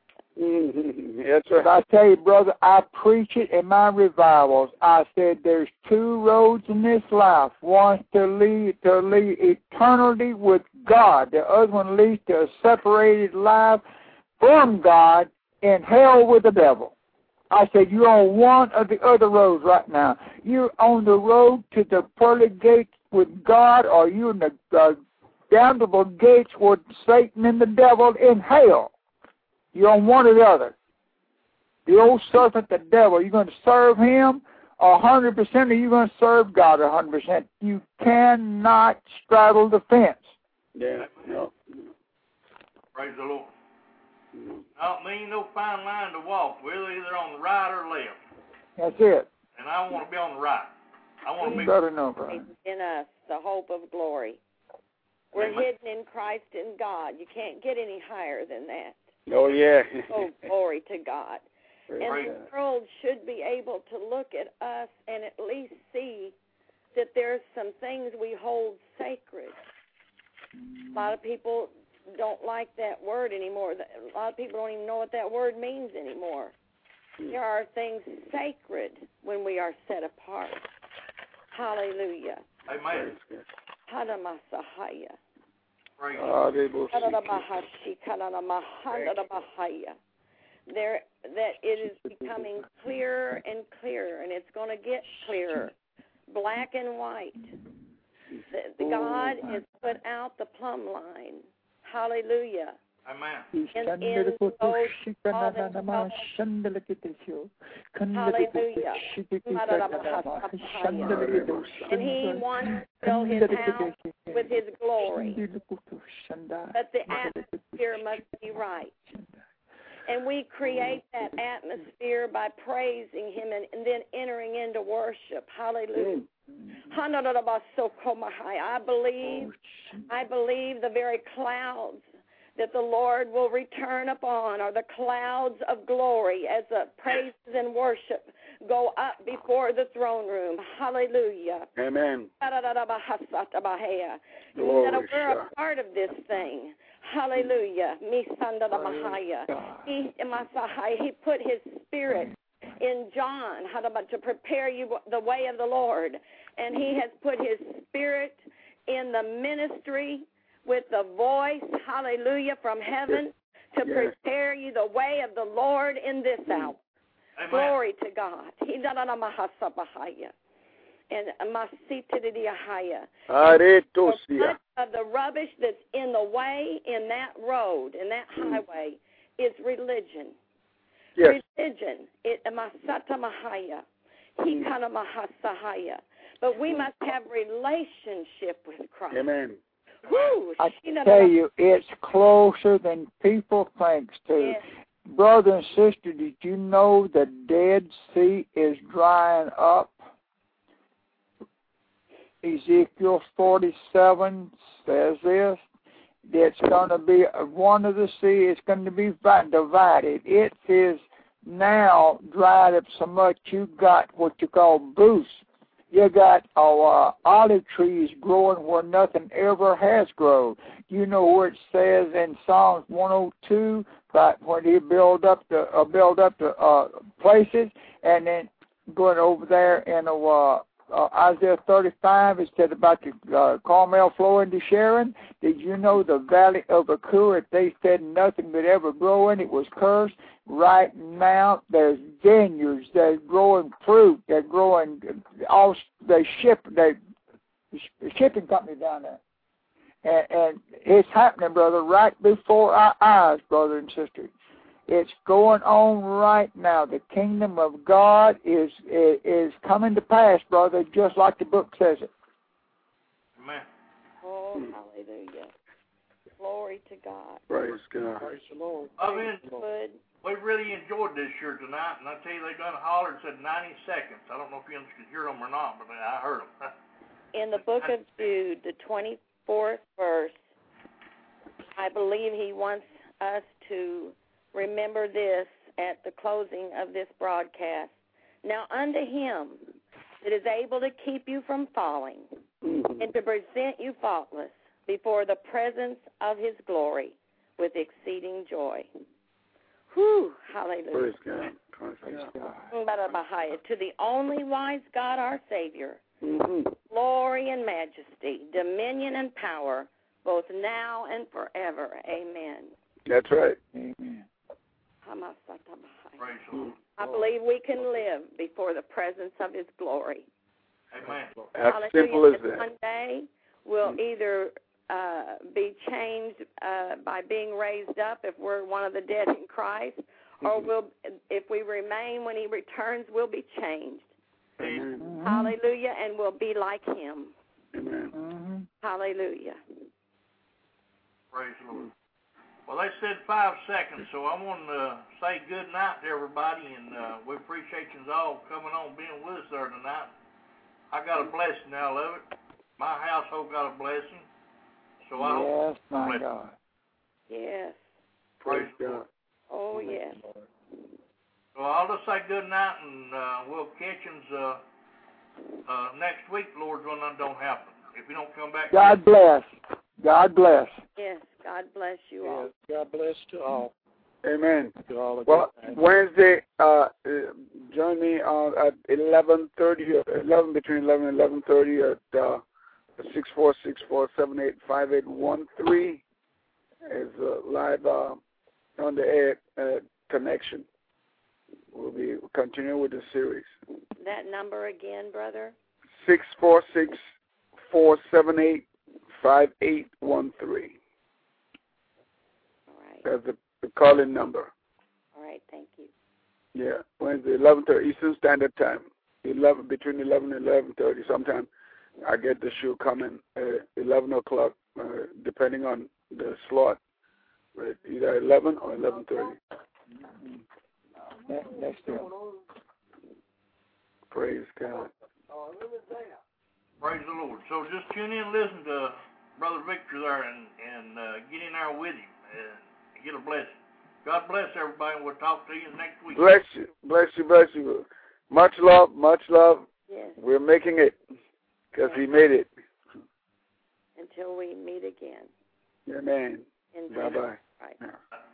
That's right. But I tell you, brother, I preach it in my revivals. I said there's two roads in this life. One's to lead eternity with God. The other one leads to a separated life from God in hell with the devil. I said, you're on one of the other roads right now. You're on the road to the pearly gates with God, or you're in the damnable gates with Satan and the devil in hell. You're on one or the other. The old serpent, the devil, you're going to serve him 100%, or you're going to serve God 100%. You cannot straddle the fence. Yeah, no. Praise the Lord. I don't mean no fine line to walk. We're either on the right or left. That's it. And I want to be on the right. I want to be better know, brother. In us, the hope of glory. We're hidden in Christ in God. You can't get any higher than that. Oh, yeah. Oh, glory to God. And Praise the world should be able to look at us and at least see that there's some things we hold sacred. A lot of people don't like that word anymore. A lot of people don't even know what that word means anymore. There are things sacred when we are set apart. Hallelujah. Amen. Hadamasahaya. Praise There, that it is becoming clearer and clearer, and it's going to get clearer, black and white. God has put out the plumb line. Hallelujah. Amen. Hallelujah. And he wants to fill his house with his glory. But the atmosphere must be right. And we create that atmosphere by praising him and then entering into worship. Hallelujah. I believe the very clouds that the Lord will return upon are the clouds of glory as the praises and worship go up before the throne room. Hallelujah. Amen. We're a part of this thing. Hallelujah. He put his spirit in John to prepare you the way of the Lord. And he has put his spirit in the ministry with the voice, hallelujah, from heaven to prepare you the way of the Lord in this hour. Amen. Glory to God. And much of the rubbish that's in the way, in that road, in that highway, is religion. Yes. Religion. But we must have relationship with Christ. Amen. Woo. I tell you, it's closer than people think to. Yes. Brother and sister, did you know the Dead Sea is drying up? Ezekiel 47 says this. It's going to be one of the sea. It's going to be divided. It is now dried up so much you got what you call booths. You got olive trees growing where nothing ever has grown. You know where it says in Psalms 102, that when he build up the places, and then going over there in Isaiah 35, it said about the Carmel flowing to Sharon. Did you know the valley of Achor, if they said nothing could ever grow in, it was cursed? Right now, there's vineyards. They're growing fruit. They're growing the shipping company down there. And it's happening, brother, right before our eyes, brother and sister. It's going on right now. The kingdom of God is coming to pass, brother, just like the book says it. Amen. Oh, hallelujah. Glory to God. Praise God. Praise the Lord. Good. We really enjoyed this year tonight, and I tell you, they done hollered and said 90 seconds. I don't know if you could hear them or not, but I heard them. In the book of Jude, the 24th verse, I believe he wants us to remember this at the closing of this broadcast. Now unto him that is able to keep you from falling and to present you faultless before the presence of his glory with exceeding joy. Whew, hallelujah. Praise God. Praise God. To the only wise God, our Savior, glory and majesty, dominion and power, both now and forever. Amen. That's right. Amen. Praise the Lord. I believe believe we can live before the presence of His glory. Amen. As Hallelujah. simple as that. One day we'll either be changed by being raised up if we're one of the dead in Christ, or if we remain when He returns, we'll be changed. Amen. Hallelujah, and we'll be like Him. Amen. Hallelujah. Praise the Lord. Well, they said 5 seconds, so I want to say good night to everybody, and we appreciate you all coming on, being with us there tonight. I got a blessing out of it. My household got a blessing. So I Yes, my God. Yes. Praise God. Oh, yes. So I'll just say good night, and we'll catch you next week, Lord, when that don't happen. If you don't come back. God bless. God bless. Yes, God bless you all. God bless to all. Amen. To all Well, Wednesday, join me at 11:30, between 11 and 11:30 at 646-478-5813 is live on the air connection. We'll be continuing with the series. That number again, brother? 646-478-5813. All right. That's the call-in number. All right, thank you. Yeah, Wednesday, 11:30 Eastern Standard Time. Between 11 and 11:30. Sometimes I get the show coming 11 o'clock, depending on the slot. Right? Either 11 or 11:30. Next time. Praise God. Praise the Lord. So just tune in and listen to Brother Victor there and get in there with him and get a blessing. God bless everybody, and we'll talk to you next week. Bless you. Bless you. Bless you. Much love. Much love. Yes. We're making it because He made it. Until we meet again. Amen. In Bye-bye. Right. Yeah.